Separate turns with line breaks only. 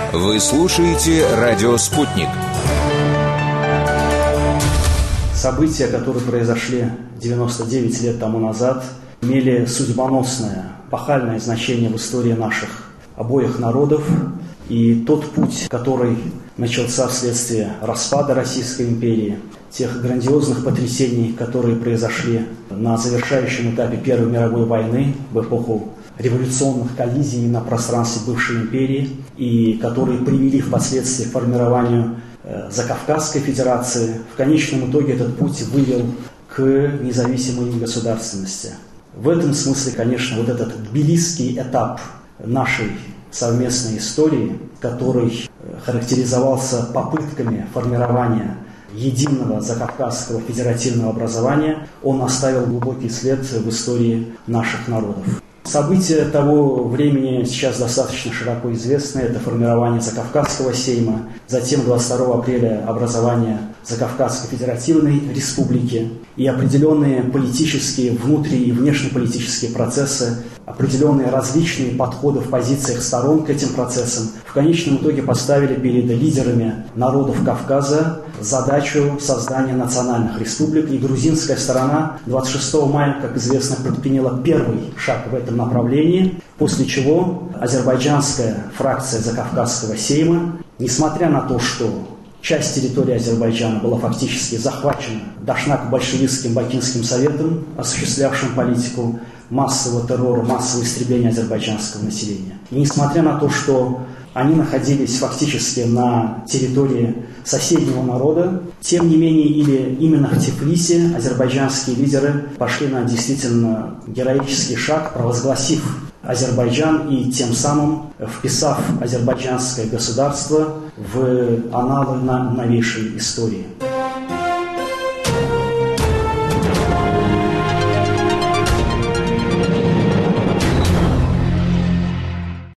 Вы слушаете «Радио Спутник».
События, которые произошли 99 лет тому назад, имели судьбоносное, эпохальное значение в истории наших обоих народов. И тот путь, который начался вследствие распада Российской империи, тех грандиозных потрясений, которые произошли на завершающем этапе Первой мировой войны в эпоху революционных коллизий на пространстве бывшей империи, и которые привели впоследствии к формированию Закавказской Федерации, в конечном итоге этот путь вывел к независимой государственности. В этом смысле, конечно, вот этот тбилисский этап нашей совместной истории, который характеризовался попытками формирования единого закавказского федеративного образования, он оставил глубокий след в истории наших народов. События того времени сейчас достаточно широко известны. Это формирование Закавказского сейма, затем 22 апреля образование Закавказской Федеративной Республики и определенные политические, внутри- и внешнеполитические процессы, определенные различные подходы в позициях сторон к этим процессам в конечном итоге поставили перед лидерами народов Кавказа задачу создания национальных республик. И грузинская сторона 26 мая, как известно, предприняла первый шаг в этом направлении, после чего азербайджанская фракция Закавказского сейма, несмотря на то, что часть территории Азербайджана была фактически захвачена Дашнак-большевистским Бакинским советом, осуществлявшим политику массового террора, массового истребления азербайджанского населения. И несмотря на то, что они находились фактически на территории соседнего народа, тем не менее, или именно в Тифлисе азербайджанские лидеры пошли на действительно героический шаг, провозгласив Азербайджан и тем самым вписав азербайджанское государство в аналы новейшей истории.